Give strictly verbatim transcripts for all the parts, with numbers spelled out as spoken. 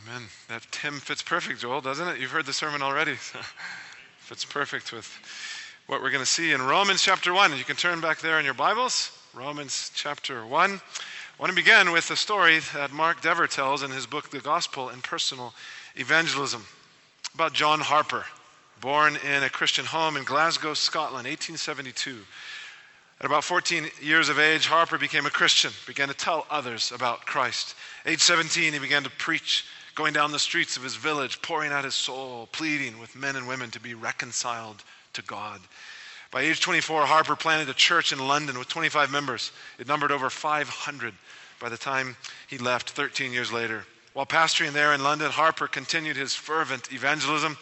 Amen. That hymn fits perfect, Joel, doesn't it? You've heard the sermon already. Fits perfect with what we're going to see in Romans chapter one. You can turn back there in your Bibles. Romans chapter one. I want to begin with a story that Mark Dever tells in his book, The Gospel and Personal Evangelism, about John Harper, born in a Christian home in Glasgow, Scotland, eighteen seventy-two. At about fourteen years of age, Harper became a Christian, began to tell others about Christ. Age seventeen, he began to preach, going down the streets of his village, pouring out his soul, pleading with men and women to be reconciled to God. By age twenty-four, Harper planted a church in London with twenty-five members. It numbered over five hundred by the time he left thirteen years later. While pastoring there in London, Harper continued his fervent evangelism.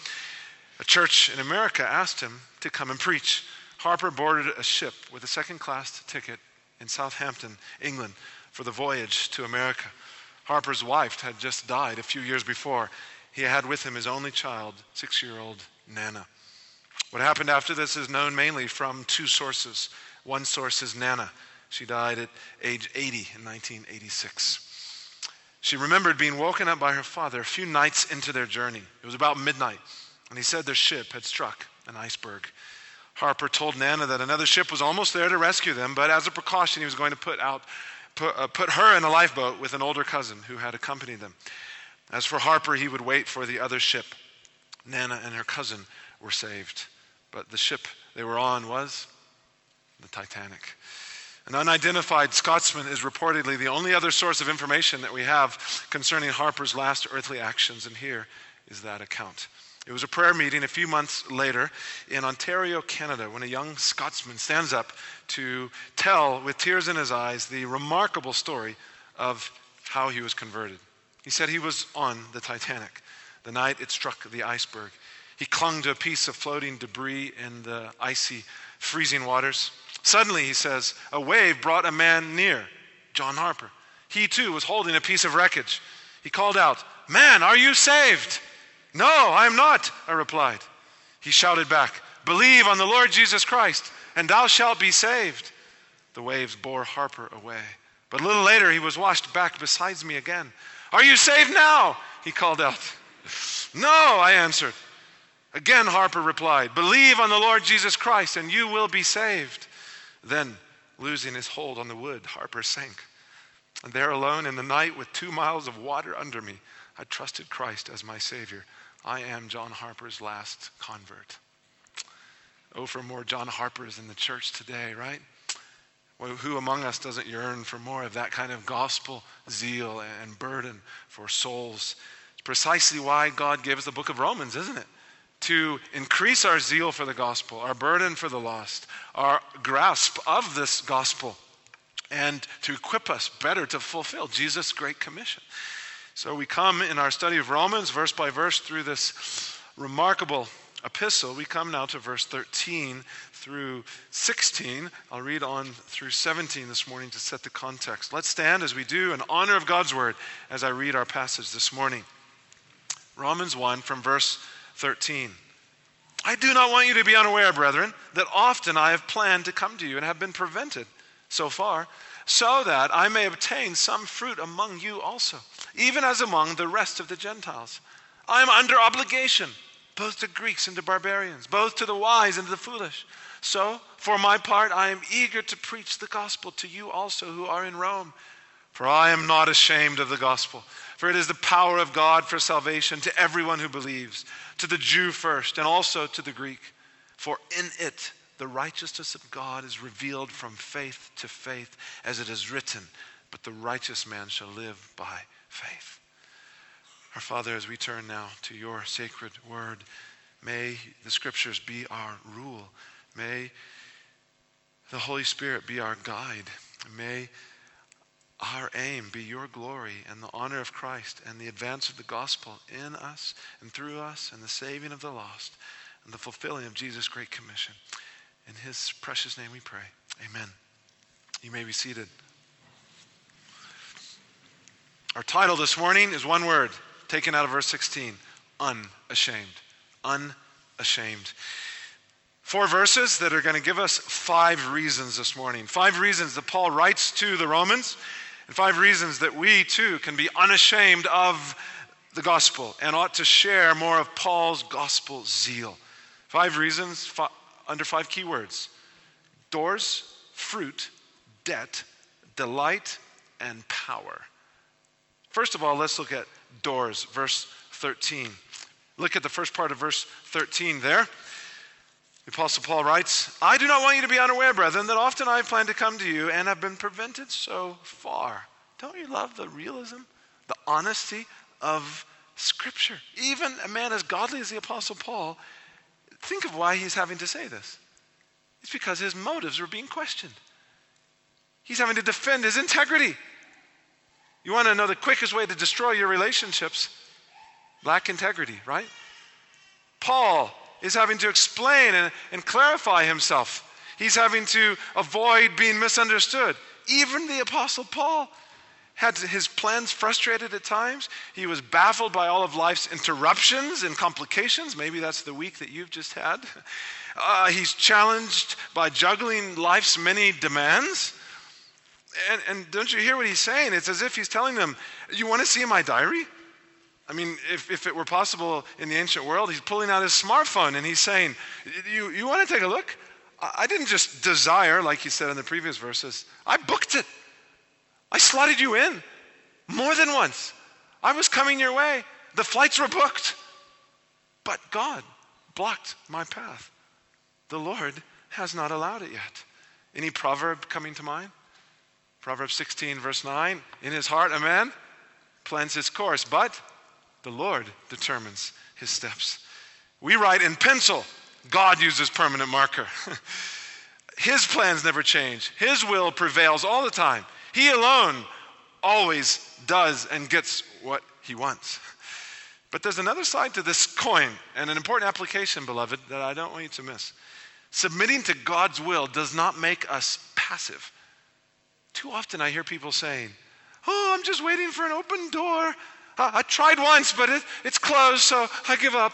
A church in America asked him to come and preach. Harper boarded a ship with a second-class ticket in Southampton, England, for the voyage to America. Harper's wife had just died a few years before. He had with him his only child, six-year-old Nana. What happened after this is known mainly from two sources. One source is Nana. She died at age eighty in nineteen eighty-six. She remembered being woken up by her father a few nights into their journey. It was about midnight, and he said their ship had struck an iceberg. Harper told Nana that another ship was almost there to rescue them, but as a precaution, he was going to put out, put, uh, put her in a lifeboat with an older cousin who had accompanied them. As for Harper, he would wait for the other ship. Nana and her cousin were saved, but the ship they were on was the Titanic. An unidentified Scotsman is reportedly the only other source of information that we have concerning Harper's last earthly actions, and here is that account. It was a prayer meeting a few months later in Ontario, Canada, when a young Scotsman stands up to tell, with tears in his eyes, the remarkable story of how he was converted. He said he was on the Titanic the night it struck the iceberg. He clung to a piece of floating debris in the icy, freezing waters. Suddenly, he says, a wave brought a man near, John Harper. He too was holding a piece of wreckage. He called out, "Man, are you saved?" "No, I am not," I replied. He shouted back, "Believe on the Lord Jesus Christ, and thou shalt be saved." The waves bore Harper away. But a little later, he was washed back beside me again. "Are you saved now?" he called out. "No," I answered. Again, Harper replied, "Believe on the Lord Jesus Christ, and you will be saved." Then, losing his hold on the wood, Harper sank. And there alone in the night with two miles of water under me, I trusted Christ as my Savior. I am John Harper's last convert. Oh, for more John Harpers in the church today, right? Well, who among us doesn't yearn for more of that kind of gospel zeal and burden for souls? It's precisely why God gave us the book of Romans, isn't it? To increase our zeal for the gospel, our burden for the lost, our grasp of this gospel, and to equip us better to fulfill Jesus' great commission. So we come in our study of Romans, verse by verse, through this remarkable epistle. We come now to verse thirteen through sixteen. I'll read on through seventeen this morning to set the context. Let's stand as we do in honor of God's word as I read our passage this morning. Romans one from verse thirteen. I do not want you to be unaware, brethren, that often I have planned to come to you and have been prevented so far, so that I may obtain some fruit among you also, even as among the rest of the Gentiles. I am under obligation, both to Greeks and to barbarians, both to the wise and to the foolish. So, for my part, I am eager to preach the gospel to you also who are in Rome. For I am not ashamed of the gospel, for it is the power of God for salvation to everyone who believes, to the Jew first, and also to the Greek. For in it the righteousness of God is revealed from faith to faith, as it is written, but the righteous man shall live by faith. Our Father, as we turn now to your sacred word, may the scriptures be our rule. May the Holy Spirit be our guide. May our aim be your glory and the honor of Christ and the advance of the gospel in us and through us and the saving of the lost and the fulfilling of Jesus' great commission. In his precious name we pray. Amen. You may be seated. Our title this morning is one word, taken out of verse sixteen, unashamed. Unashamed. Four verses that are going to give us five reasons this morning. Five reasons that Paul writes to the Romans, and five reasons that we too can be unashamed of the gospel and ought to share more of Paul's gospel zeal. Five reasons, fi- under five key words: doors, fruit, debt, delight, and power. First of all, let's look at doors, verse thirteen. Look at the first part of verse thirteen there. The Apostle Paul writes, I do not want you to be unaware, brethren, that often I have planned to come to you and have been prevented so far. Don't you love the realism, the honesty of Scripture? Even a man as godly as the Apostle Paul, think of why he's having to say this. It's because his motives are being questioned. He's having to defend his integrity. You want to know the quickest way to destroy your relationships? Lack integrity, right? Paul is having to explain and, and clarify himself. He's having to avoid being misunderstood. Even the Apostle Paul had his plans frustrated at times. He was baffled by all of life's interruptions and complications. Maybe that's the week that you've just had. Uh, he's challenged by juggling life's many demands. And, and don't you hear what he's saying? It's as if he's telling them, you want to see my diary? I mean, if, if it were possible in the ancient world, he's pulling out his smartphone and he's saying, you, you want to take a look? I didn't just desire, like he said in the previous verses. I booked it. I slotted you in more than once. I was coming your way. The flights were booked. But God blocked my path. The Lord has not allowed it yet. Any proverb coming to mind? Proverbs sixteen, verse nine. In his heart, a man plans his course, but the Lord determines his steps. We write in pencil. God uses permanent marker. His plans never change. His will prevails all the time. He alone always does and gets what he wants. But there's another side to this coin, and an important application, beloved, that I don't want you to miss. Submitting to God's will does not make us passive. Too often I hear people saying, oh, I'm just waiting for an open door. I tried once, but it, it's closed, so I give up.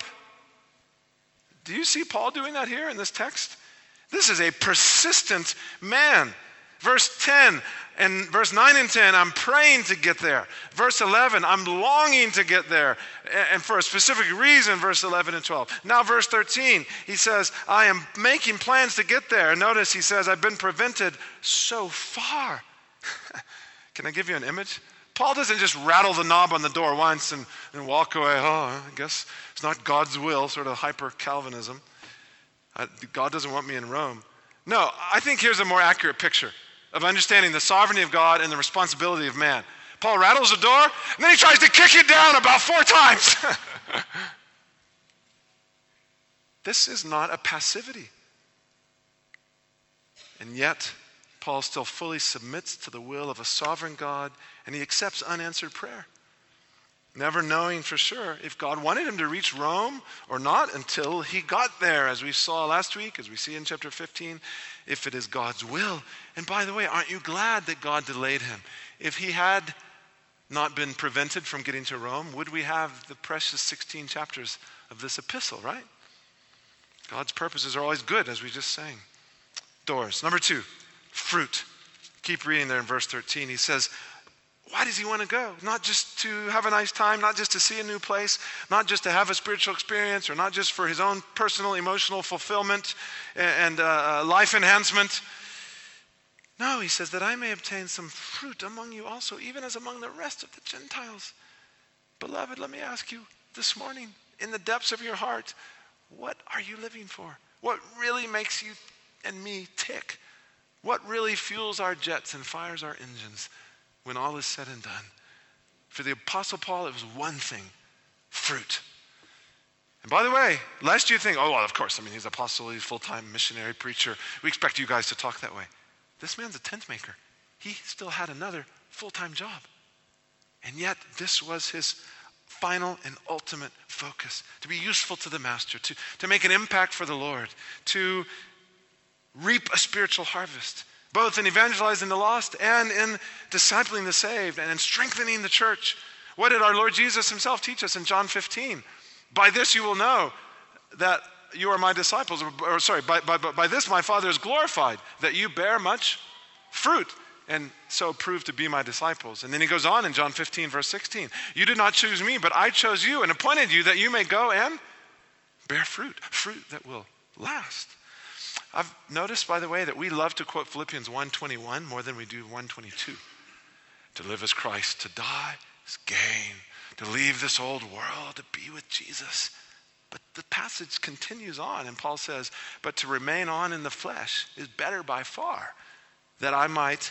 Do you see Paul doing that here in this text? This is a persistent man. Verse ten and verse nine and ten, I'm praying to get there. Verse eleven, I'm longing to get there. And for a specific reason, verse eleven and twelve. Now verse thirteen, he says, I am making plans to get there. Notice he says, I've been prevented so far. Can I give you an image? Paul doesn't just rattle the knob on the door once and, and walk away. Oh, I guess it's not God's will, sort of hyper-Calvinism. Uh, God doesn't want me in Rome. No, I think here's a more accurate picture of understanding the sovereignty of God and the responsibility of man. Paul rattles the door, and then he tries to kick it down about four times. This is not a passivity. And yet, Paul still fully submits to the will of a sovereign God, and he accepts unanswered prayer, never knowing for sure if God wanted him to reach Rome or not until he got there, as we saw last week, as we see in chapter fifteen, if it is God's will. And by the way, aren't you glad that God delayed him? If he had not been prevented from getting to Rome, would we have the precious sixteen chapters of this epistle, right? God's purposes are always good, as we just sang. Doors. Number two, fruit. Keep reading there in verse thirteen. He says, why does he want to go? Not just to have a nice time, not just to see a new place, not just to have a spiritual experience, or not just for his own personal emotional fulfillment and uh, life enhancement. No, he says that I may obtain some fruit among you also, even as among the rest of the Gentiles. Beloved, let me ask you this morning, in the depths of your heart, what are you living for? What really makes you and me tick? What really fuels our jets and fires our engines when all is said and done? For the Apostle Paul, it was one thing: fruit. And by the way, lest you think, oh, well, of course, I mean, he's apostle, he's full-time missionary, preacher. We expect you guys to talk that way. This man's a tent maker. He still had another full-time job. And yet, this was his final and ultimate focus: to be useful to the master, to, to make an impact for the Lord, to reap a spiritual harvest, both in evangelizing the lost and in discipling the saved and in strengthening the church. What did our Lord Jesus himself teach us in John fifteen? By this you will know that you are my disciples. Or, or sorry, by, by, by this my Father is glorified, that you bear much fruit. and so prove to be my disciples. And then he goes on in John fifteen, verse sixteen. You did not choose me, but I chose you and appointed you that you may go and bear fruit, fruit that will last. I've noticed, by the way, that we love to quote Philippians one twenty-one more than we do one twenty-two. To live as Christ, to die is gain. To leave this old world, to be with Jesus. But the passage continues on, and Paul says, but to remain on in the flesh is better by far, that I might,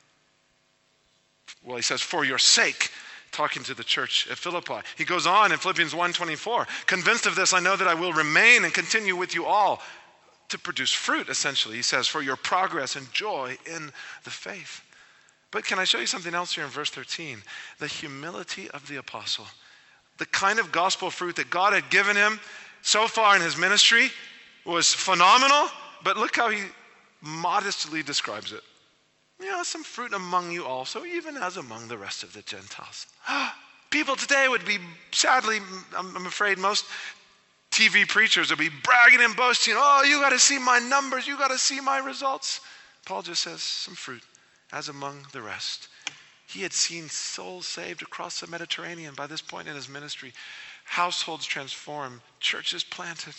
well, he says, for your sake, talking to the church at Philippi. He goes on in Philippians one twenty-four, convinced of this, I know that I will remain and continue with you all to produce fruit, essentially. He says, for your progress and joy in the faith. But can I show you something else here in verse thirteen? The humility of the apostle. The kind of gospel fruit that God had given him so far in his ministry was phenomenal, but look how he modestly describes it. You know, some fruit among you also, even as among the rest of the Gentiles. People today would be, sadly, I'm afraid most T V preachers would be bragging and boasting, oh, you got to see my numbers, you got to see my results. Paul just says, some fruit, as among the rest. He had seen souls saved across the Mediterranean by this point in his ministry, households transformed, churches planted.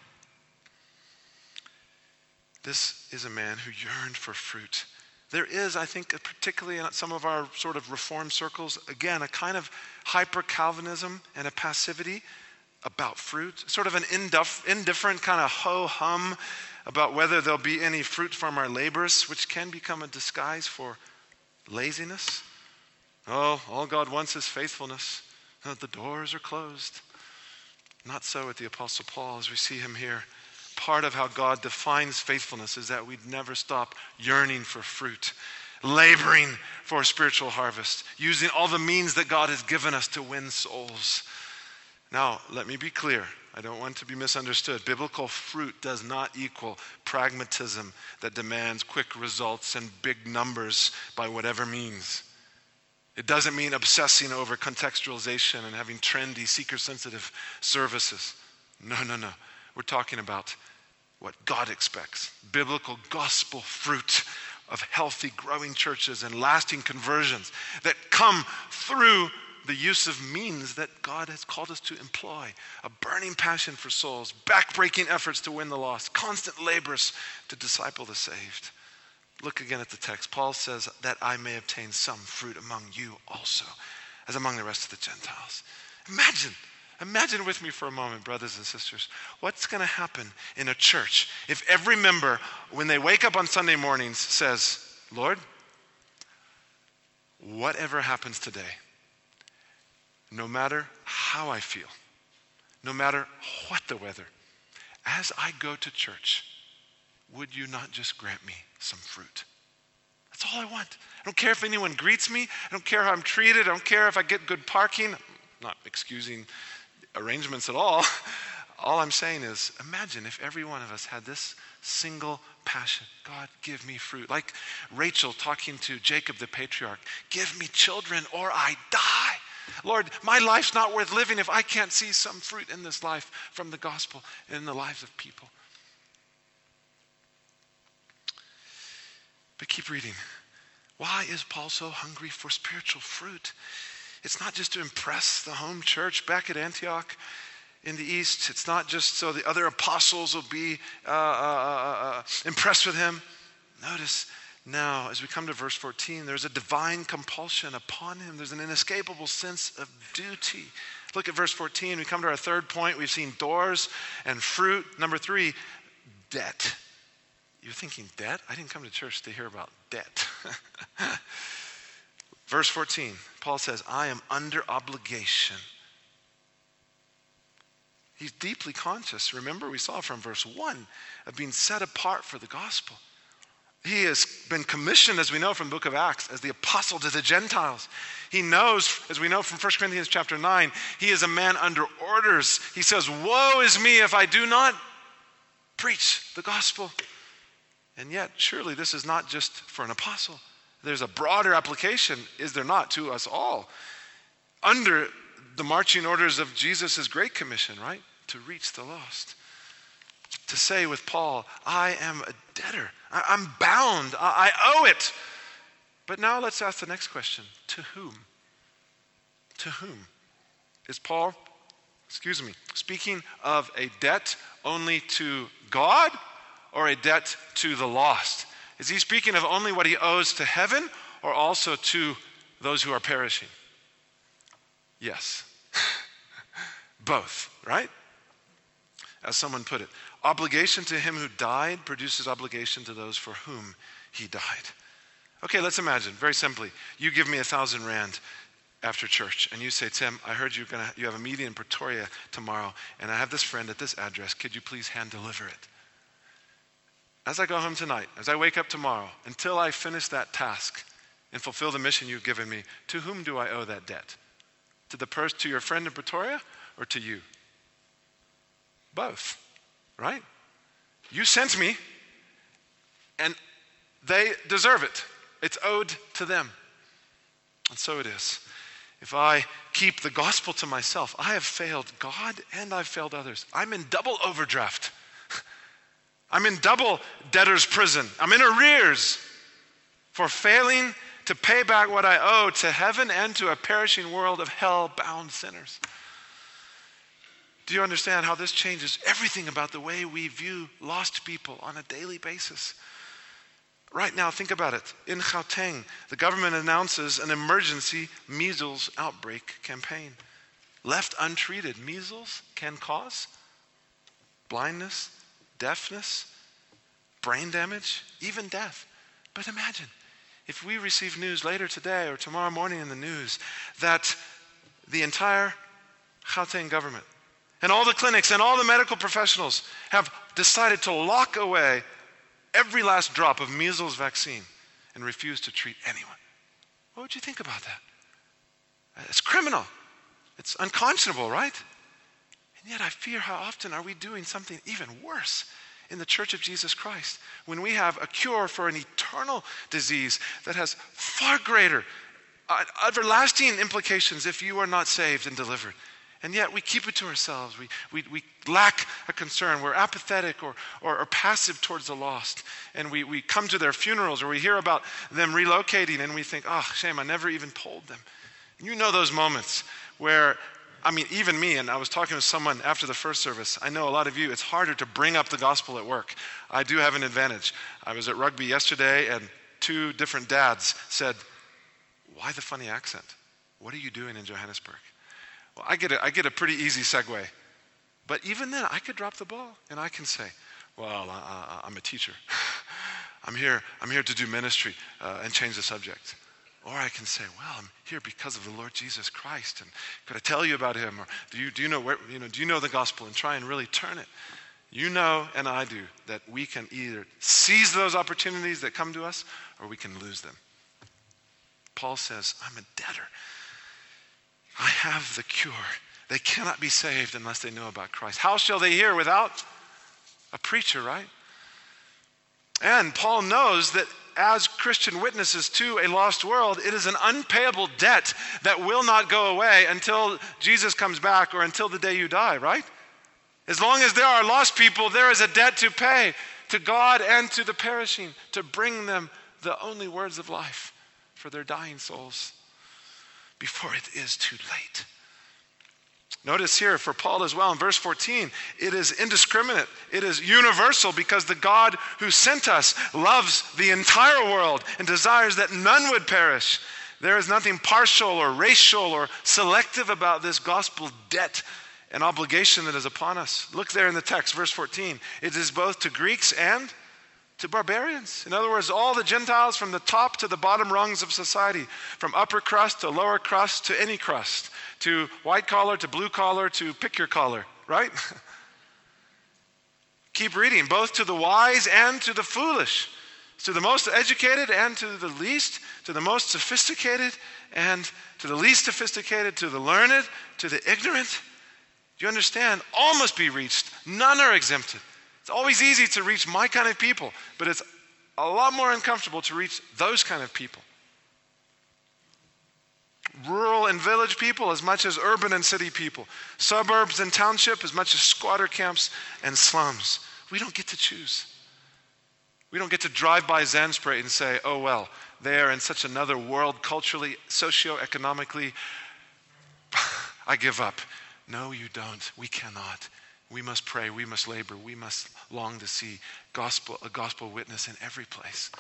This is a man who yearned for fruit. There is, I think, particularly in some of our sort of reform circles, again, a kind of hyper-Calvinism and a passivity about fruit, sort of an indif- indifferent kind of ho-hum about whether there'll be any fruit from our labors, which can become a disguise for laziness. Oh, all God wants is faithfulness. Oh, the doors are closed. Not so with the Apostle Paul, as we see him here. Part of how God defines faithfulness is that we'd never stop yearning for fruit, laboring for a spiritual harvest, using all the means that God has given us to win souls. Now, let me be clear. I don't want to be misunderstood. Biblical fruit does not equal pragmatism that demands quick results and big numbers by whatever means. It doesn't mean obsessing over contextualization and having trendy, seeker-sensitive services. No, no, no. We're talking about what God expects. Biblical gospel fruit of healthy, growing churches and lasting conversions that come through the use of means that God has called us to employ. A burning passion for souls, back-breaking efforts to win the lost, constant labors to disciple the saved. Look again at the text. Paul says that I may obtain some fruit among you also, as among the rest of the Gentiles. Imagine, imagine with me for a moment, brothers and sisters, what's going to happen in a church if every member, when they wake up on Sunday mornings, says, Lord, whatever happens today, no matter how I feel, no matter what the weather, as I go to church, would you not just grant me some fruit? That's all I want. I don't care if anyone greets me. I don't care how I'm treated. I don't care if I get good parking. I'm not excusing arrangements at all. All I'm saying is, imagine if every one of us had this single passion. God, give me fruit. Like Rachel talking to Jacob the patriarch, give me children or I die. Lord, my life's not worth living if I can't see some fruit in this life from the gospel in the lives of people. But keep reading. Why is Paul so hungry for spiritual fruit? It's not just to impress the home church back at Antioch in the east. It's not just so the other apostles will be uh, uh, uh, impressed with him. Notice now, as we come to verse fourteen, there's a divine compulsion upon him. There's an inescapable sense of duty. Look at verse fourteen. We come to our third point. We've seen doors and fruit. Number three, debt. You're thinking, debt? I didn't come to church to hear about debt. Verse fourteen, Paul says, I am under obligation. He's deeply conscious. Remember, we saw from verse one of being set apart for the gospel. He has been commissioned, as we know from the book of Acts, as the apostle to the Gentiles. He knows, as we know from First Corinthians chapter nine, he is a man under orders. He says, woe is me if I do not preach the gospel. And yet, surely this is not just for an apostle. There's a broader application, is there not, to us all? Under the marching orders of Jesus' Great Commission, right? To reach the lost. To say with Paul, I am a debtor. I, I'm bound. I, I owe it. But now let's ask the next question. To whom? To whom? Is Paul, excuse me, speaking of a debt only to God or a debt to the lost? Is he speaking of only what he owes to heaven or also to those who are perishing? Yes. Both, right? As someone put it, obligation to him who died produces obligation to those for whom he died. Okay, let's imagine, very simply, you give me a thousand rand after church, and you say, Tim, I heard you're gonna, you have a meeting in Pretoria tomorrow, and I have this friend at this address. Could you please hand deliver it? As I go home tonight, as I wake up tomorrow, until I finish that task and fulfill the mission you've given me, to whom do I owe that debt? To the person, to your friend in Pretoria, or to you? Both, right? You sent me, and they deserve it. It's owed to them. And so it is. If I keep the gospel to myself, I have failed God and I've failed others. I'm in double overdraft. I'm in double debtor's prison. I'm in arrears for failing to pay back what I owe to heaven and to a perishing world of hell-bound sinners. Do you understand how this changes everything about the way we view lost people on a daily basis? Right now, think about it. In Gauteng, the government announces an emergency measles outbreak campaign. Left untreated, measles can cause blindness, deafness, brain damage, even death. But imagine if we receive news later today or tomorrow morning in the news that the entire Gauteng government and all the clinics and all the medical professionals have decided to lock away every last drop of measles vaccine and refuse to treat anyone. What would you think about that? It's criminal. It's unconscionable, right? And yet I fear how often are we doing something even worse in the Church of Jesus Christ when we have a cure for an eternal disease that has far greater, uh, everlasting implications if you are not saved and delivered. And yet we keep it to ourselves. We, we, we lack a concern. We're apathetic or, or, or passive towards the lost. And we, we come to their funerals or we hear about them relocating and we think, oh, shame, I never even told them. And you know those moments where, I mean, even me, and I was talking with someone after the first service. I know a lot of you, it's harder to bring up the gospel at work. I do have an advantage. I was at rugby yesterday and two different dads said, why the funny accent? What are you doing in Johannesburg? Well, I get, a, I get a pretty easy segue. But even then, I could drop the ball and I can say, well, I, I, I'm a teacher. I'm here, I'm here to do ministry uh, and change the subject. Or I can say, well, I'm here because of the Lord Jesus Christ. And could I tell you about him? Or do you, do you know where, you know, do you know the gospel and try and really turn it? You know, and I do, that we can either seize those opportunities that come to us or we can lose them. Paul says, I'm a debtor. I have the cure. They cannot be saved unless they know about Christ. How shall they hear without a preacher, right? And Paul knows that as Christian witnesses to a lost world, it is an unpayable debt that will not go away until Jesus comes back or until the day you die, right? As long as there are lost people, there is a debt to pay to God and to the perishing to bring them the only words of life for their dying souls before it is too late. Notice here for Paul as well in verse fourteen, it is indiscriminate. It is universal because the God who sent us loves the entire world and desires that none would perish. There is nothing partial or racial or selective about this gospel debt and obligation that is upon us. Look there in the text, verse fourteen. It is both to Greeks and to barbarians. In other words, all the Gentiles from the top to the bottom rungs of society, from upper crust to lower crust to any crust, to white collar to blue collar to pick your collar, right? Keep reading. Both to the wise and to the foolish, to the most educated and to the least, to the most sophisticated and to the least sophisticated, to the learned, to the ignorant. Do you understand? All must be reached. None are exempted. It's always easy to reach my kind of people, but it's a lot more uncomfortable to reach those kind of people. Rural and village people as much as urban and city people. Suburbs and township as much as squatter camps and slums. We don't get to choose. We don't get to drive by Zandspruit and say, oh well, they are in such another world, culturally, socio-economically. I give up. No, you don't. We cannot. We must pray. We must labor. We must long to see gospel, a gospel witness in every place.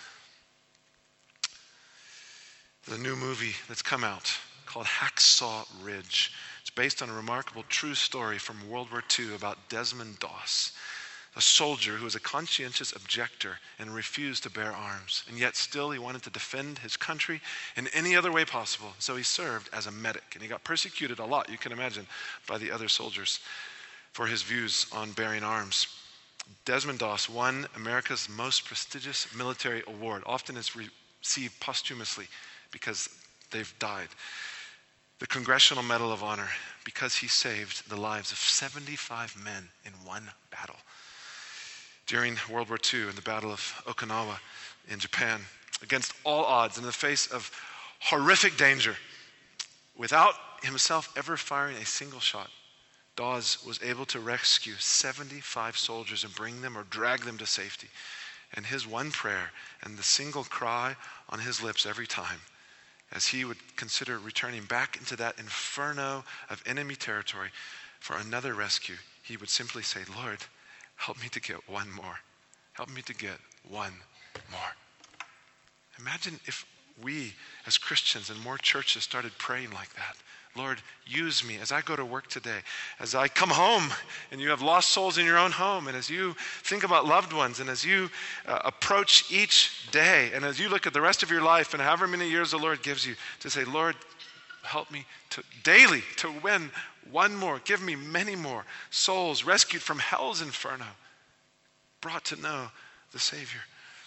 The new movie that's come out called Hacksaw Ridge. It's based on a remarkable true story from World War Two about Desmond Doss, a soldier who was a conscientious objector and refused to bear arms. And yet still he wanted to defend his country in any other way possible. So he served as a medic. And he got persecuted a lot, you can imagine, by the other soldiers for his views on bearing arms. Desmond Doss won America's most prestigious military award. Often it's received posthumously because they've died. The Congressional Medal of Honor, because he saved the lives of seventy-five men in one battle. During World War Two, in the Battle of Okinawa in Japan, against all odds, in the face of horrific danger, without himself ever firing a single shot, Dawes was able to rescue seventy-five soldiers and bring them or drag them to safety. And his one prayer and the single cry on his lips every time, as he would consider returning back into that inferno of enemy territory for another rescue, he would simply say, Lord, help me to get one more. Help me to get one more. Imagine if we as Christians and more churches started praying like that. Lord, use me as I go to work today, as I come home and you have lost souls in your own home, and as you think about loved ones, and as you uh, approach each day, and as you look at the rest of your life and however many years the Lord gives you, to say, Lord, help me to daily to win one more. Give me many more souls rescued from hell's inferno, brought to know the Savior.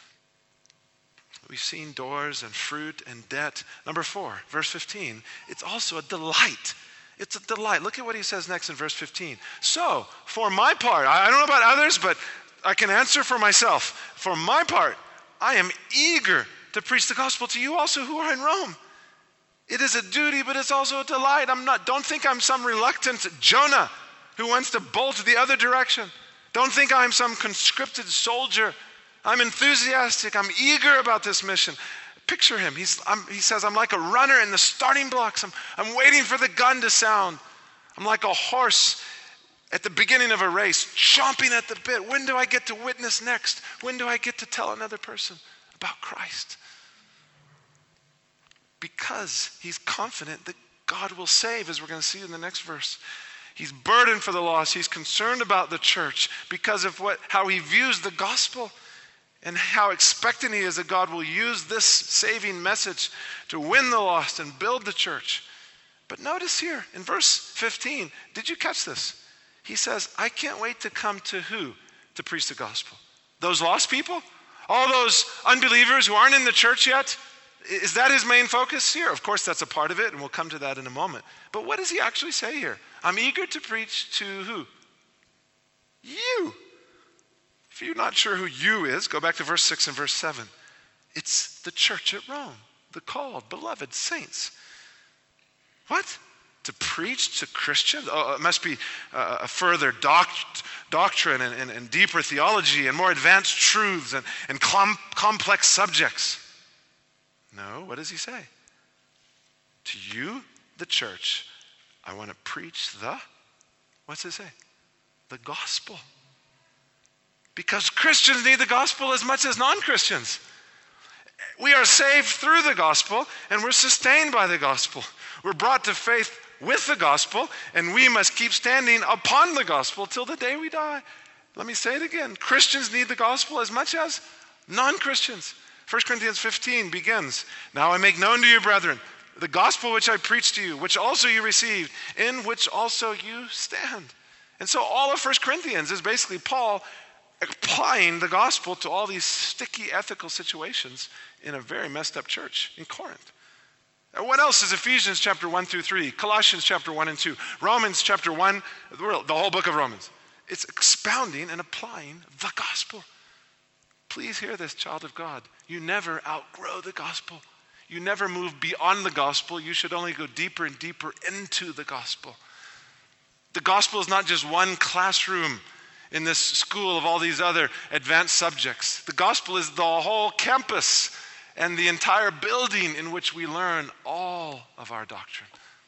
We've seen doors and fruit and debt. Number four, verse fifteen, it's also a delight. It's a delight. Look at what he says next in verse fifteen. So, for my part, I don't know about others, but I can answer for myself. For my part, I am eager to preach the gospel to you also who are in Rome. It is a duty, but it's also a delight. I'm not, don't think I'm some reluctant Jonah who wants to bolt the other direction. Don't think I'm some conscripted soldier. I'm enthusiastic. I'm eager about this mission. Picture him. He's, I'm, he says, I'm like a runner in the starting blocks. I'm, I'm waiting for the gun to sound. I'm like a horse at the beginning of a race, chomping at the bit. When do I get to witness next? When do I get to tell another person about Christ? Because he's confident that God will save, as we're going to see in the next verse. He's burdened for the lost. He's concerned about the church because of what, how he views the gospel, and how expectant he is that God will use this saving message to win the lost and build the church. But notice here in verse fifteen, did you catch this? He says, I can't wait to come to who to preach the gospel? Those lost people? All those unbelievers who aren't in the church yet? Is that his main focus here? Of course, that's a part of it, and we'll come to that in a moment. But what does he actually say here? I'm eager to preach to who? You. If you're not sure who you is, go back to verse six and verse seven. It's the church at Rome, the called, beloved saints. What? To preach to Christians? Oh, it must be uh, a further doct- doctrine and, and, and deeper theology and more advanced truths and, and com- complex subjects. No, what does he say? To you, the church, I want to preach the, what's it say? The gospel. Because Christians need the gospel as much as non-Christians. We are saved through the gospel, and we're sustained by the gospel. We're brought to faith with the gospel, and we must keep standing upon the gospel till the day we die. Let me say it again. Christians need the gospel as much as non-Christians. First Corinthians fifteen begins, now I make known to you, brethren, the gospel which I preached to you, which also you received, in which also you stand. And so all of First Corinthians is basically Paul applying the gospel to all these sticky ethical situations in a very messed up church in Corinth. And what else is Ephesians chapter one through three, Colossians chapter one and two, Romans chapter one, the whole book of Romans. It's expounding and applying the gospel. Please hear this, child of God. You never outgrow the gospel. You never move beyond the gospel. You should only go deeper and deeper into the gospel. The gospel is not just one classroom in this school of all these other advanced subjects. The gospel is the whole campus. and the entire building in which we learn all of our doctrine.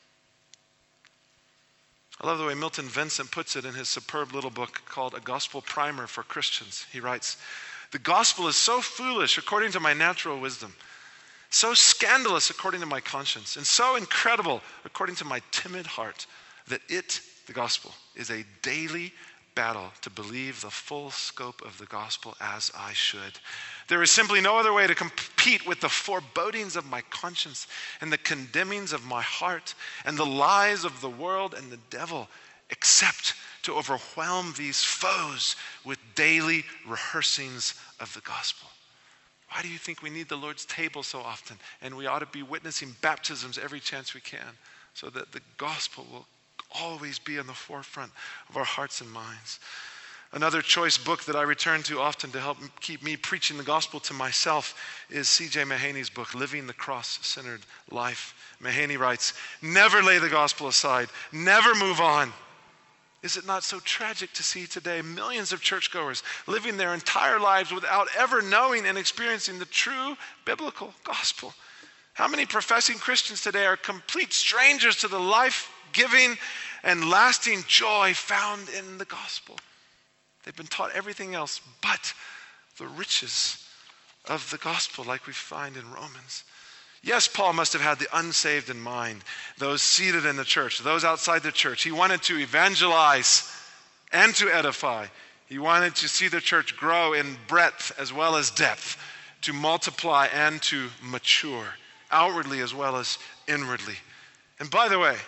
I love the way Milton Vincent puts it in his superb little book called A Gospel Primer for Christians. He writes, "The gospel is so foolish according to my natural wisdom, so scandalous according to my conscience, and so incredible according to my timid heart, that it, the gospel, is a daily battle to believe the full scope of the gospel as I should. There is simply no other way to compete with the forebodings of my conscience and the condemnings of my heart and the lies of the world and the devil, except to overwhelm these foes with daily rehearsings of the gospel." Why do you think we need the Lord's table so often? And we ought to be witnessing baptisms every chance we can, so that the gospel will always be in the forefront of our hearts and minds. Another choice book that I return to often to help keep me preaching the gospel to myself is C J Mahaney's book, Living the Cross-Centered Life. Mahaney writes, "Never lay the gospel aside. Never move on. Is it not so tragic to see today millions of churchgoers living their entire lives without ever knowing and experiencing the true biblical gospel? How many professing Christians today are complete strangers to the life-giving and lasting joy found in the gospel? They've been taught everything else but the riches of the gospel, like we find in Romans." Yes, Paul must have had the unsaved in mind, those seated in the church, those outside the church. He wanted to evangelize and to edify. He wanted to see the church grow in breadth as well as depth, to multiply and to mature, outwardly as well as inwardly. And by the way,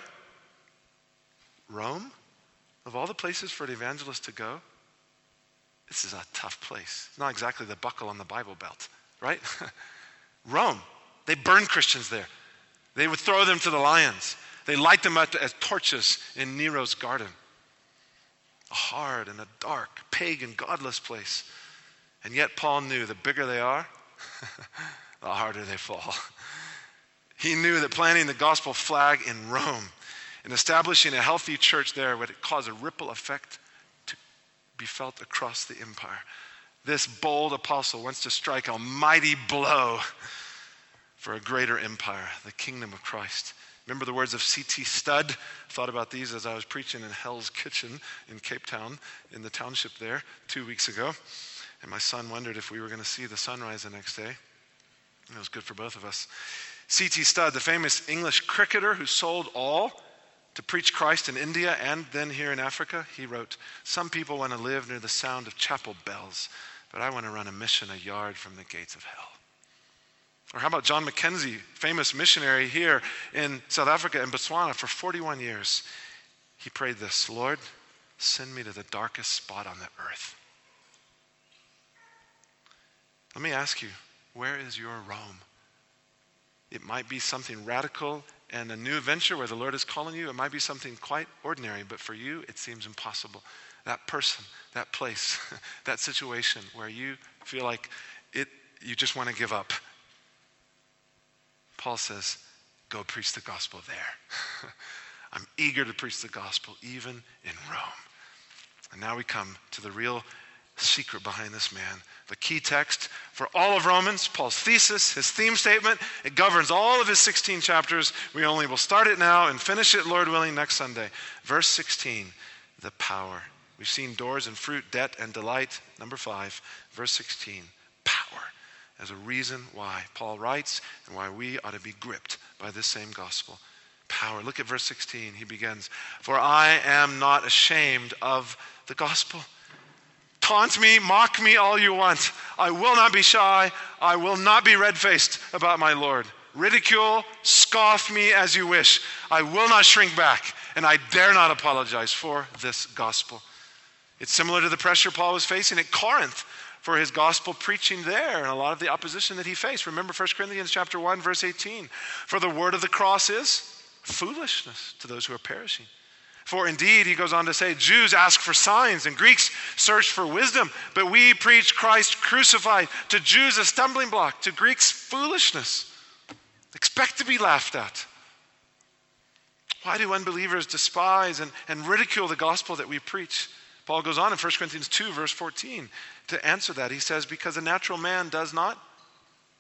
Rome, of all the places for an evangelist to go, this is a tough place. It's not exactly the buckle on the Bible belt, right? Rome. They burned Christians there. They would throw them to the lions. They light them up as torches in Nero's garden. A hard and a dark, pagan, godless place. And yet Paul knew the bigger they are, the harder they fall. He knew that planting the gospel flag in Rome and establishing a healthy church there would cause a ripple effect to be felt across the empire. This bold apostle wants to strike a mighty blow for a greater empire, the kingdom of Christ. Remember the words of C T Studd? Thought about these as I was preaching in Hell's Kitchen in Cape Town, in the township there, two weeks ago. And my son wondered if we were going to see the sunrise the next day. It was good for both of us. C T Studd, the famous English cricketer who sold all to preach Christ in India and then here in Africa, he wrote, "Some people want to live near the sound of chapel bells, but I want to run a mission a yard from the gates of hell." Or how about John Mackenzie, famous missionary here in South Africa and Botswana for forty-one years. He prayed this, "Lord, send me to the darkest spot on the earth." Let me ask you, where is your Rome? It might be something radical and a new adventure where the Lord is calling you. It might be something quite ordinary, but for you, it seems impossible. That person, that place, that situation where you feel like it, you just want to give up. Paul says, go preach the gospel there. I'm eager to preach the gospel even in Rome. And now we come to the real secret behind this man. The key text for all of Romans, Paul's thesis, his theme statement. It governs all of his sixteen chapters. We only will start it now and finish it, Lord willing, next Sunday. Verse sixteen, the power. We've seen doors and fruit, debt and delight. Number five, verse sixteen, power. As a reason why Paul writes and why we ought to be gripped by this same gospel. Power. Look at verse sixteen. He begins, "For I am not ashamed of the gospel." Taunt me, mock me all you want. I will not be shy. I will not be red-faced about my Lord. Ridicule, scoff me as you wish. I will not shrink back, and I dare not apologize for this gospel. It's similar to the pressure Paul was facing at Corinth for his gospel preaching there and a lot of the opposition that he faced. Remember First Corinthians chapter one, verse eighteen. "For the word of the cross is foolishness to those who are perishing. For indeed," he goes on to say, "Jews ask for signs and Greeks search for wisdom, but we preach Christ crucified, to Jews a stumbling block, to Greeks foolishness." Expect to be laughed at. Why do unbelievers despise and, and ridicule the gospel that we preach? Paul goes on in First Corinthians two, verse fourteen, to answer that. He says, "Because a natural man does not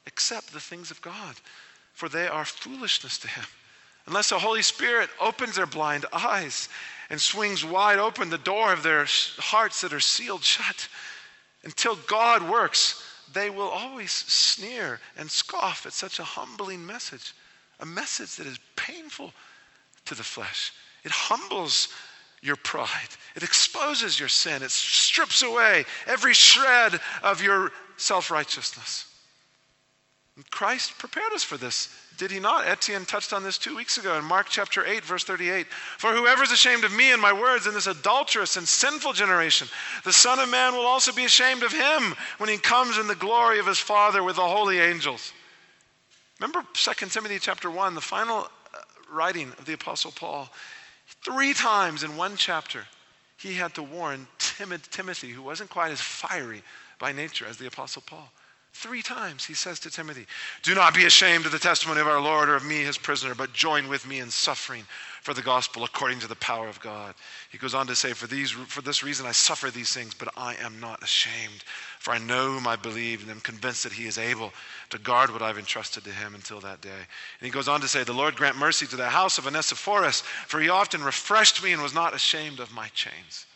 accept the things of God, for they are foolishness to him. Unless the Holy Spirit opens their blind eyes and swings wide open the door of their hearts that are sealed shut. Until God works, they will always sneer and scoff at such a humbling message, a message that is painful to the flesh. It humbles your pride. It exposes your sin. It strips away every shred of your self-righteousness. And Christ prepared us for this, did he not? Etienne touched on this two weeks ago in Mark chapter eight, verse thirty-eight. For whoever is ashamed of me and my words in this adulterous and sinful generation, the Son of Man will also be ashamed of him when he comes in the glory of his Father with the holy angels. Remember Second Timothy chapter one, the final writing of the Apostle Paul. Three times in one chapter, he had to warn timid Timothy, who wasn't quite as fiery by nature as the Apostle Paul. Three times he says to Timothy, do not be ashamed of the testimony of our Lord or of me, his prisoner, but join with me in suffering for the gospel according to the power of God. He goes on to say, for these, for this reason I suffer these things, but I am not ashamed. For I know whom I believe and am convinced that he is able to guard what I've entrusted to him until that day. And he goes on to say, the Lord grant mercy to the house of Onesiphorus, for he often refreshed me and was not ashamed of my chains.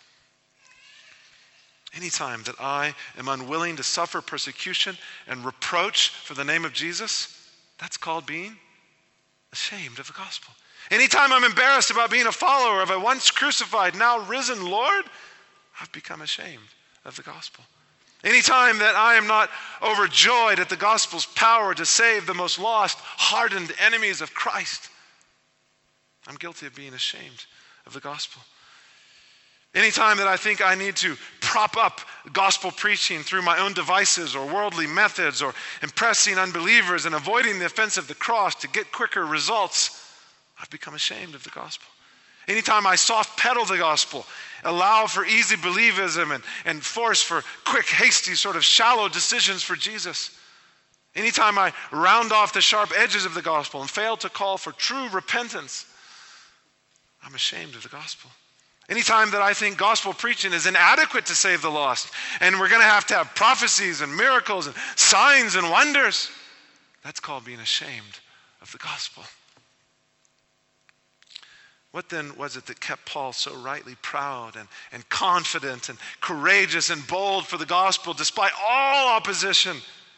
Anytime that I am unwilling to suffer persecution and reproach for the name of Jesus, that's called being ashamed of the gospel. Anytime I'm embarrassed about being a follower of a once crucified, now risen Lord, I've become ashamed of the gospel. Anytime that I am not overjoyed at the gospel's power to save the most lost, hardened enemies of Christ, I'm guilty of being ashamed of the gospel. Anytime that I think I need to prop up gospel preaching through my own devices or worldly methods or impressing unbelievers and avoiding the offense of the cross to get quicker results, I've become ashamed of the gospel. Anytime I soft pedal the gospel, allow for easy believism and, and force for quick, hasty, sort of shallow decisions for Jesus. Anytime I round off the sharp edges of the gospel and fail to call for true repentance, I'm ashamed of the gospel. Anytime that I think gospel preaching is inadequate to save the lost, and we're going to have to have prophecies and miracles and signs and wonders, that's called being ashamed of the gospel. What then was it that kept Paul so rightly proud and, and confident and courageous and bold for the gospel despite all opposition?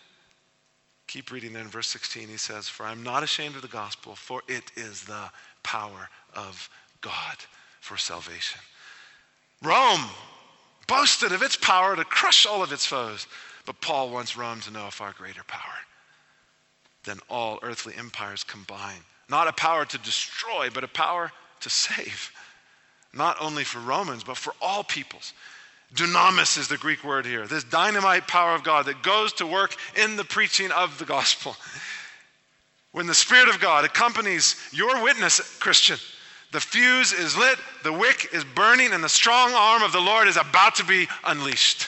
Keep reading there in verse sixteen. He says, for I'm not ashamed of the gospel, for it is the power of God for salvation. Rome boasted of its power to crush all of its foes, but Paul wants Rome to know a far greater power than all earthly empires combined. Not a power to destroy, but a power to save. Not only for Romans, but for all peoples. Dunamis is the Greek word here. This dynamite power of God that goes to work in the preaching of the gospel. When the Spirit of God accompanies your witness, Christian, the fuse is lit, the wick is burning, and the strong arm of the Lord is about to be unleashed.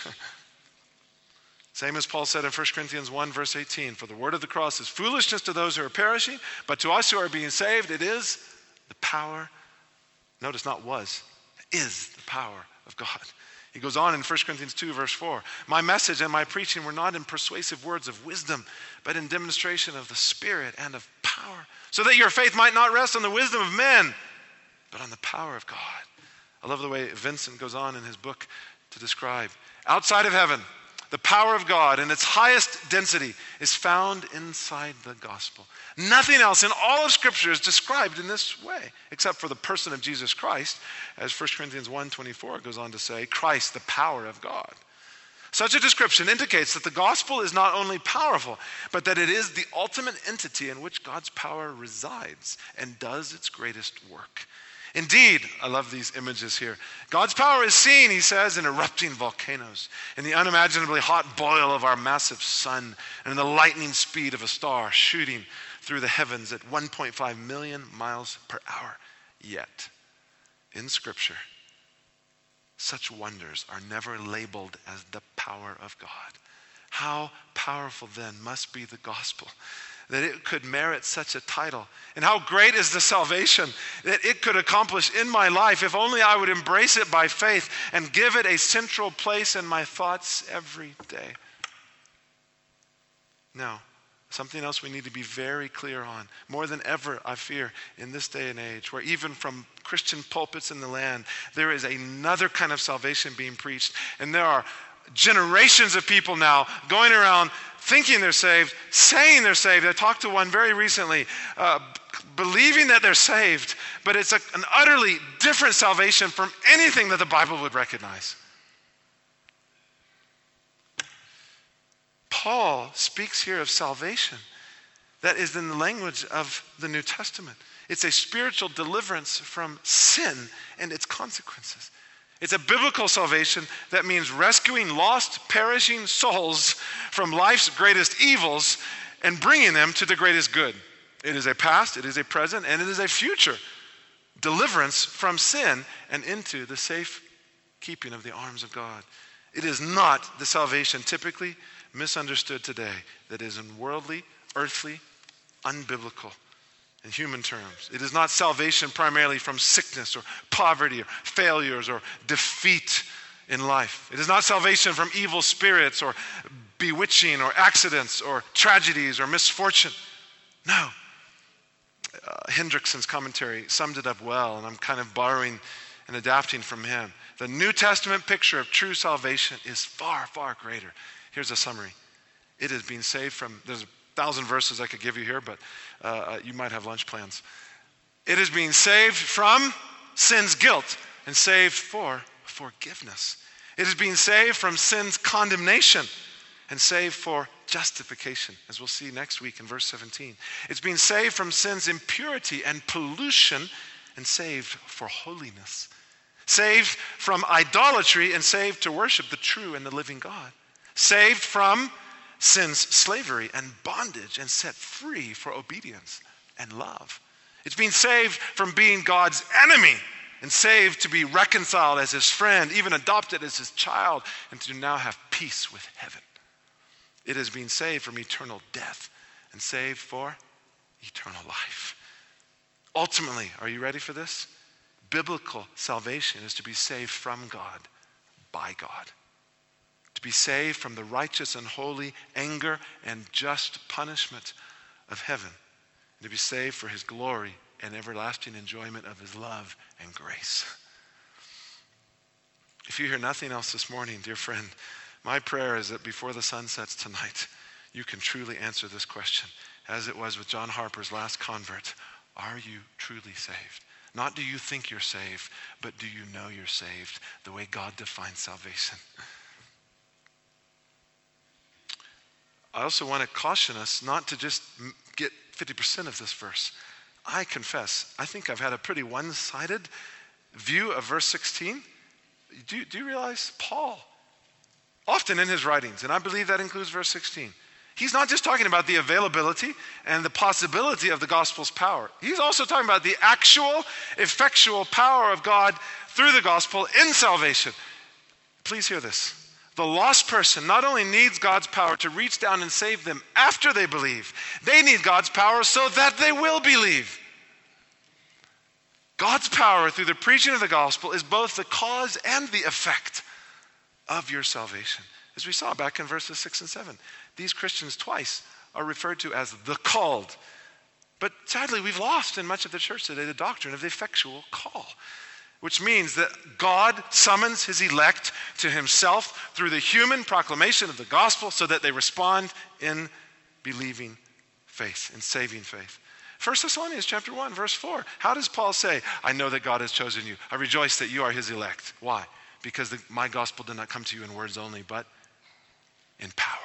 Same as Paul said in First Corinthians one, verse eighteen, for the word of the cross is foolishness to those who are perishing, but to us who are being saved, it is the power, notice not was, is the power of God. He goes on in First Corinthians two, verse four, my message and my preaching were not in persuasive words of wisdom, but in demonstration of the Spirit and of power, so that your faith might not rest on the wisdom of men, but on the power of God. I love the way Vincent goes on in his book to describe. Outside of heaven, the power of God in its highest density is found inside the gospel. Nothing else in all of Scripture is described in this way, except for the person of Jesus Christ, as First Corinthians one twenty-four goes on to say, Christ, the power of God. Such a description indicates that the gospel is not only powerful, but that it is the ultimate entity in which God's power resides and does its greatest work. Indeed, I love these images here. God's power is seen, he says, in erupting volcanoes, in the unimaginably hot boil of our massive sun, and in the lightning speed of a star shooting through the heavens at one point five million miles per hour. Yet, in Scripture, such wonders are never labeled as the power of God. How powerful then must be the gospel that it could merit such a title? And how great is the salvation that it could accomplish in my life if only I would embrace it by faith and give it a central place in my thoughts every day. Now, Something else we need to be very clear on. More than ever, I fear, in this day and age, where even from Christian pulpits in the land, there is another kind of salvation being preached. And there are generations of people now going around thinking they're saved, saying they're saved. I talked to one very recently, uh, believing that they're saved, but it's a, an utterly different salvation from anything that the Bible would recognize. Paul speaks here of salvation that is in the language of the New Testament. It's a spiritual deliverance from sin and its consequences. It's a biblical salvation that means rescuing lost, perishing souls from life's greatest evils and bringing them to the greatest good. It is a past, it is a present, and it is a future deliverance from sin and into the safe keeping of the arms of God. It is not the salvation typically misunderstood today that is in worldly, earthly, unbiblical, in human terms. It is not salvation primarily from sickness or poverty or failures or defeat in life. It is not salvation from evil spirits or bewitching or accidents or tragedies or misfortune. No. Uh, Hendrickson's commentary summed it up well, and I'm kind of borrowing and adapting from him. The New Testament picture of true salvation is far, far greater. Here's a summary. It is being saved from, there's a thousand verses I could give you here, but uh, you might have lunch plans. It is being saved from sin's guilt and saved for forgiveness. It is being saved from sin's condemnation and saved for justification, as we'll see next week in verse seventeen. It's being saved from sin's impurity and pollution and saved for holiness. Saved from idolatry and saved to worship the true and the living God. Saved from sin's slavery and bondage and set free for obedience and love. It's being saved from being God's enemy and saved to be reconciled as his friend, even adopted as his child, and to now have peace with heaven. It is being saved from eternal death and saved for eternal life. Ultimately, are you ready for this? Biblical salvation is to be saved from God, by God. To be saved from the righteous and holy anger and just punishment of heaven. And to be saved for his glory and everlasting enjoyment of his love and grace. If you hear nothing else this morning, dear friend, my prayer is that before the sun sets tonight, you can truly answer this question, as it was with John Harper's last convert. Are you truly saved? Not do you think you're saved, but do you know you're saved the way God defines salvation? I also want to caution us not to just get fifty percent of this verse. I confess, I think I've had a pretty one-sided view of verse sixteen. Do, do you realize Paul, often in his writings, and I believe that includes verse sixteen, he's not just talking about the availability and the possibility of the gospel's power. He's also talking about the actual, effectual power of God through the gospel in salvation. Please hear this. The lost person not only needs God's power to reach down and save them after they believe, they need God's power so that they will believe. God's power through the preaching of the gospel is both the cause and the effect of your salvation. As we saw back in verses six and seven, these Christians twice are referred to as the called. But sadly, we've lost in much of the church today the doctrine of the effectual call, which means that God summons his elect to himself through the human proclamation of the gospel so that they respond in believing faith, in saving faith. First Thessalonians chapter one, verse four. How does Paul say, I know that God has chosen you. I rejoice that you are his elect. Why? Because the, my gospel did not come to you in words only, but in power.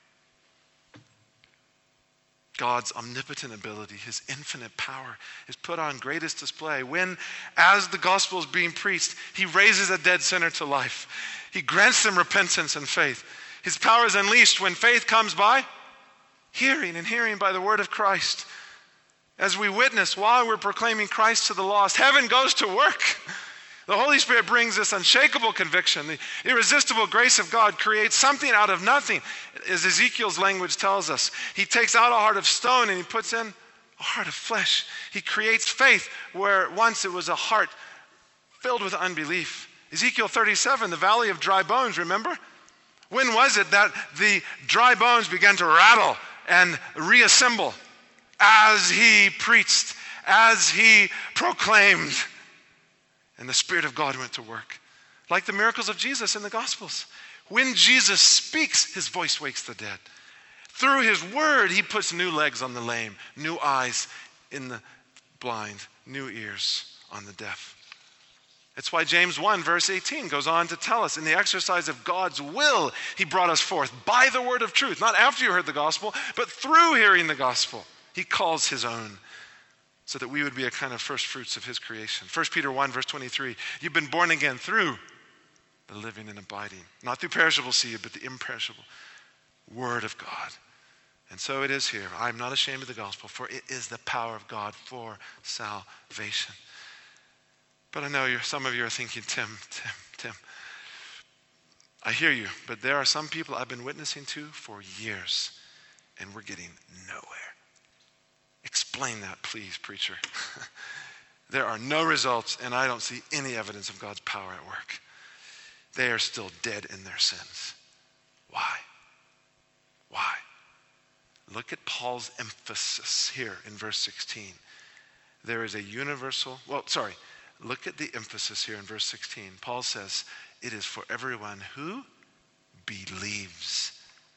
God's omnipotent ability, his infinite power, is put on greatest display when, as the gospel is being preached, he raises a dead sinner to life. He grants them repentance and faith. His power is unleashed when faith comes by hearing, and hearing by the word of Christ. As we witness while we're proclaiming Christ to the lost, heaven goes to work. The Holy Spirit brings this unshakable conviction. The irresistible grace of God creates something out of nothing. As Ezekiel's language tells us, he takes out a heart of stone and he puts in a heart of flesh. He creates faith where once it was a heart filled with unbelief. Ezekiel thirty-seven, the valley of dry bones, remember? When was it that the dry bones began to rattle and reassemble as he preached, as he proclaimed. And the Spirit of God went to work. Like the miracles of Jesus in the Gospels. When Jesus speaks, his voice wakes the dead. Through his word, he puts new legs on the lame, new eyes in the blind, new ears on the deaf. It's why James one verse eighteen goes on to tell us, in the exercise of God's will, he brought us forth by the word of truth. Not after you heard the gospel, but through hearing the gospel. He calls his own, so that we would be a kind of first fruits of his creation. First Peter one verse twenty-three, you've been born again through the living and abiding, not through perishable seed, but the imperishable word of God. And so it is here. I am not ashamed of the gospel, for it is the power of God for salvation. But I know you're, some of you are thinking, Tim, Tim, Tim, I hear you, but there are some people I've been witnessing to for years, and we're getting nowhere. Explain that, please, preacher. There are no results, and I don't see any evidence of God's power at work. They are still dead in their sins. Why? Why? Look at Paul's emphasis here in verse sixteen. There is a universal, well, sorry, look at the emphasis here in verse sixteen. Paul says, it is for everyone who believes.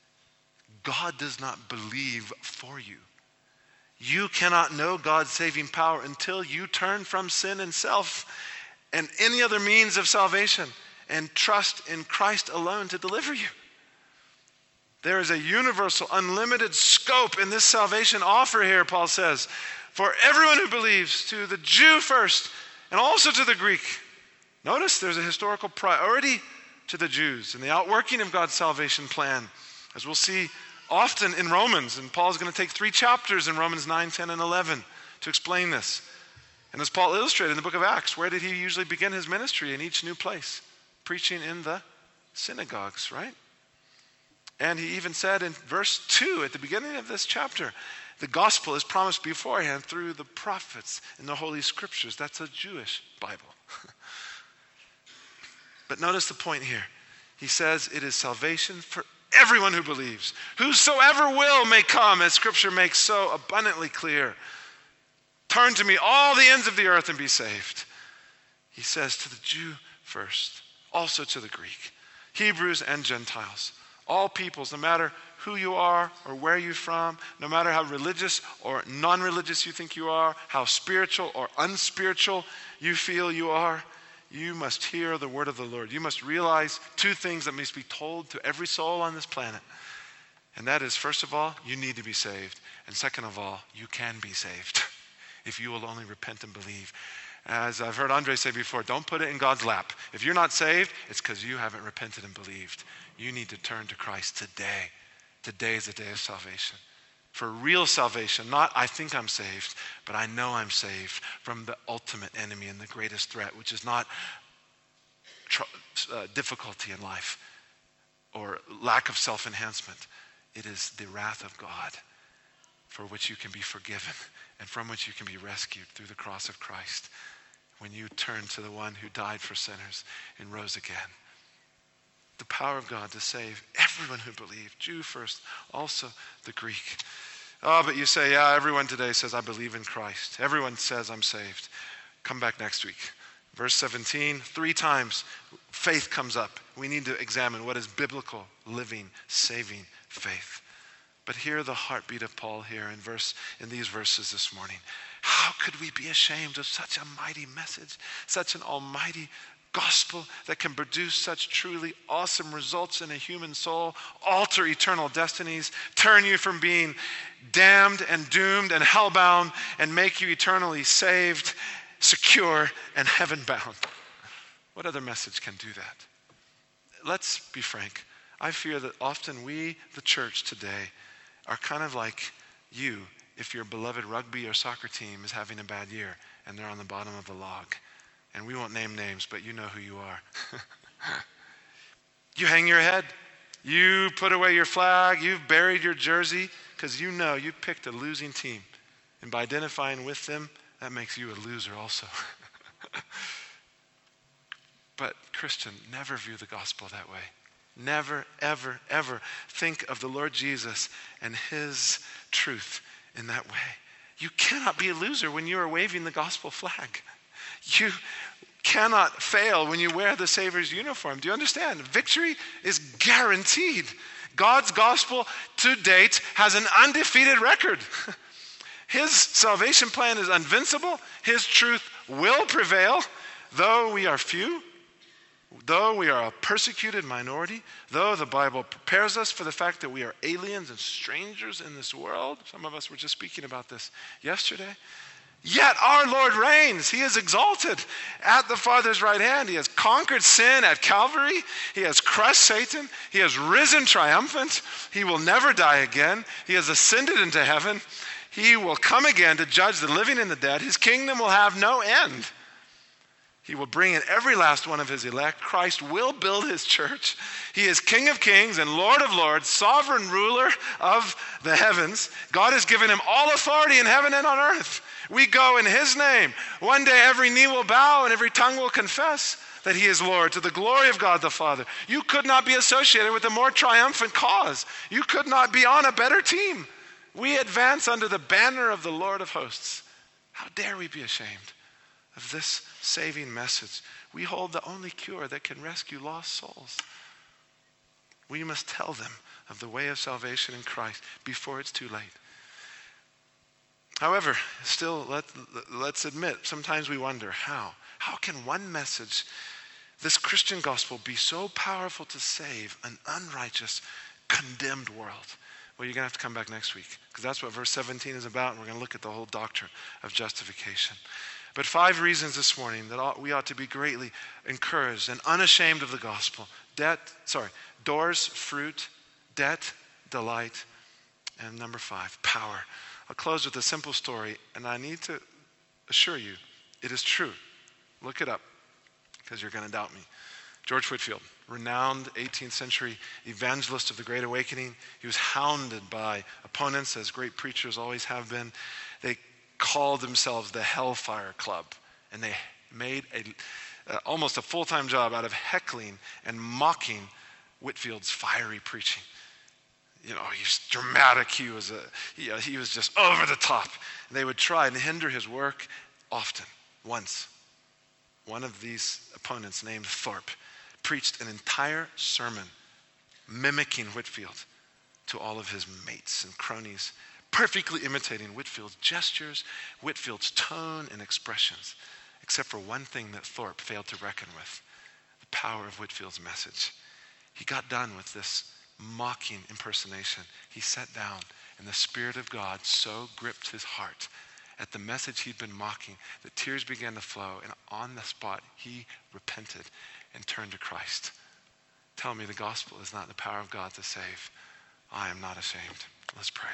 God does not believe for you. You cannot know God's saving power until you turn from sin and self and any other means of salvation and trust in Christ alone to deliver you. There is a universal, unlimited scope in this salvation offer here, Paul says, for everyone who believes, to the Jew first and also to the Greek. Notice there's a historical priority to the Jews and the outworking of God's salvation plan, as we'll see often in Romans. And Paul's going to take three chapters in Romans nine, ten, and eleven to explain this. And as Paul illustrated in the book of Acts, where did he usually begin his ministry? In each new place, preaching in the synagogues, right? And he even said in verse two, at the beginning of this chapter, the gospel is promised beforehand through the prophets in the Holy Scriptures. That's a Jewish Bible. But notice the point here. He says it is salvation for everyone who believes. Whosoever will may come, as Scripture makes so abundantly clear. Turn to me, all the ends of the earth, and be saved. He says to the Jew first, also to the Greek, Hebrews and Gentiles. All peoples, no matter who you are or where you're from, no matter how religious or non-religious you think you are, how spiritual or unspiritual you feel you are, you must hear the word of the Lord. You must realize two things that must be told to every soul on this planet. And that is, first of all, you need to be saved. And second of all, you can be saved if you will only repent and believe. As I've heard Andre say before, don't put it in God's lap. If you're not saved, it's because you haven't repented and believed. You need to turn to Christ today. Today is the day of salvation. For real salvation, not I think I'm saved, but I know I'm saved from the ultimate enemy and the greatest threat, which is not tr- uh, difficulty in life or lack of self-enhancement. It is the wrath of God for which you can be forgiven and from which you can be rescued through the cross of Christ when you turn to the one who died for sinners and rose again. The power of God to save everyone who believes, Jew first, also the Greek. Oh, but you say, yeah, everyone today says, I believe in Christ. Everyone says I'm saved. Come back next week. Verse seventeen, three times faith comes up. We need to examine what is biblical, living, saving faith. But hear the heartbeat of Paul here in verse in these verses this morning. How could we be ashamed of such a mighty message, such an almighty gospel that can produce such truly awesome results in a human soul, alter eternal destinies, turn you from being damned and doomed and hellbound, and make you eternally saved, secure, and heaven-bound? What other message can do that? Let's be frank. I fear that often we, the church today, are kind of like you if your beloved rugby or soccer team is having a bad year and they're on the bottom of the log. And we won't name names, but you know who you are. You hang your head. You put away your flag. You've buried your jersey because you know you picked a losing team. And by identifying with them, that makes you a loser also. But Christian, never view the gospel that way. Never, ever, ever think of the Lord Jesus and his truth in that way. You cannot be a loser when you are waving the gospel flag. You cannot fail when you wear the Savior's uniform. Do you understand? Victory is guaranteed. God's gospel to date has an undefeated record. His salvation plan is invincible. His truth will prevail, though we are few, though we are a persecuted minority, though the Bible prepares us for the fact that we are aliens and strangers in this world. Some of us were just speaking about this yesterday. Yet our Lord reigns. He is exalted at the Father's right hand. He has conquered sin at Calvary. He has crushed Satan. He has risen triumphant. He will never die again. He has ascended into heaven. He will come again to judge the living and the dead. His kingdom will have no end. He will bring in every last one of his elect. Christ will build his church. He is King of kings and Lord of lords, sovereign ruler of the heavens. God has given him all authority in heaven and on earth. We go in his name. One day every knee will bow and every tongue will confess that he is Lord, to the glory of God the Father. You could not be associated with a more triumphant cause. You could not be on a better team. We advance under the banner of the Lord of hosts. How dare we be ashamed of this saving message? We hold the only cure that can rescue lost souls. We must tell them of the way of salvation in Christ before it's too late. However, still, let, let's admit, sometimes we wonder, how? How can one message, this Christian gospel, be so powerful to save an unrighteous, condemned world? Well, you're going to have to come back next week, because that's what verse seventeen is about, and we're going to look at the whole doctrine of justification. But five reasons this morning that ought, we ought to be greatly encouraged and unashamed of the gospel. Debt, sorry, doors, fruit, debt, delight, and number five, power. I'll close with a simple story, and I need to assure you, it is true. Look it up, because you're going to doubt me. George Whitefield, renowned eighteenth century evangelist of the Great Awakening. He was hounded by opponents, as great preachers always have been. They called themselves the Hellfire Club, and they made a, uh, almost a full-time job out of heckling and mocking Whitefield's fiery preaching. You know, he's dramatic. He was a, he, uh, he was just over the top. And they would try and hinder his work often. Once, one of these opponents named Thorpe preached an entire sermon mimicking Whitefield to all of his mates and cronies, perfectly imitating Whitefield's gestures, Whitefield's tone and expressions, except for one thing that Thorpe failed to reckon with: the power of Whitefield's message. He got done with this mocking impersonation. He sat down, and the Spirit of God so gripped his heart at the message he'd been mocking that tears began to flow, and on the spot he repented and turned to Christ. Tell me the gospel is not the power of God to save. I am not ashamed. Let's pray.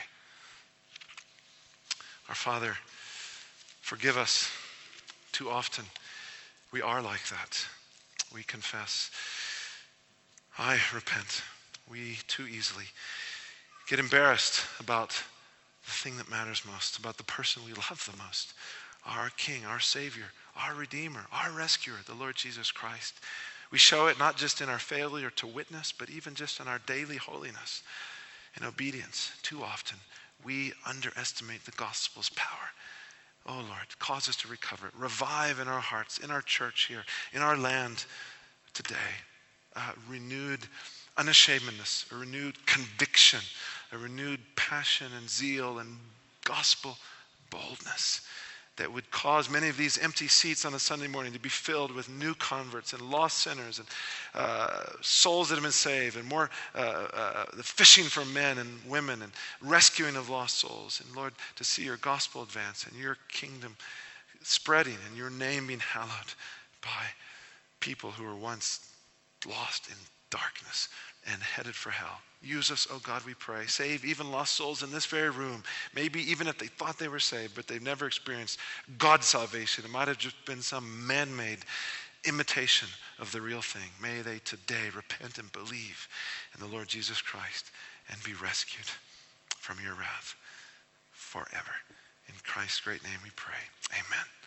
Our Father, forgive us. Too often we are like that. We confess. I repent. We too easily get embarrassed about the thing that matters most, about the person we love the most, our King, our Savior, our Redeemer, our Rescuer, the Lord Jesus Christ. We show it not just in our failure to witness, but even just in our daily holiness and obedience. Too often we underestimate the gospel's power. Oh Lord, cause us to recover it. Revive in our hearts, in our church here, in our land today, uh, renewed unashamedness, a renewed conviction, a renewed passion and zeal and gospel boldness that would cause many of these empty seats on a Sunday morning to be filled with new converts and lost sinners and uh, souls that have been saved, and more uh, uh, the fishing for men and women and rescuing of lost souls. And Lord, to see your gospel advance and your kingdom spreading and your name being hallowed by people who were once lost in darkness and headed for hell. Use us, oh God, we pray. Save even lost souls in this very room. Maybe even if they thought they were saved, but they've never experienced God's salvation. It might have just been some man-made imitation of the real thing. May they today repent and believe in the Lord Jesus Christ and be rescued from your wrath forever. In Christ's great name we pray. Amen.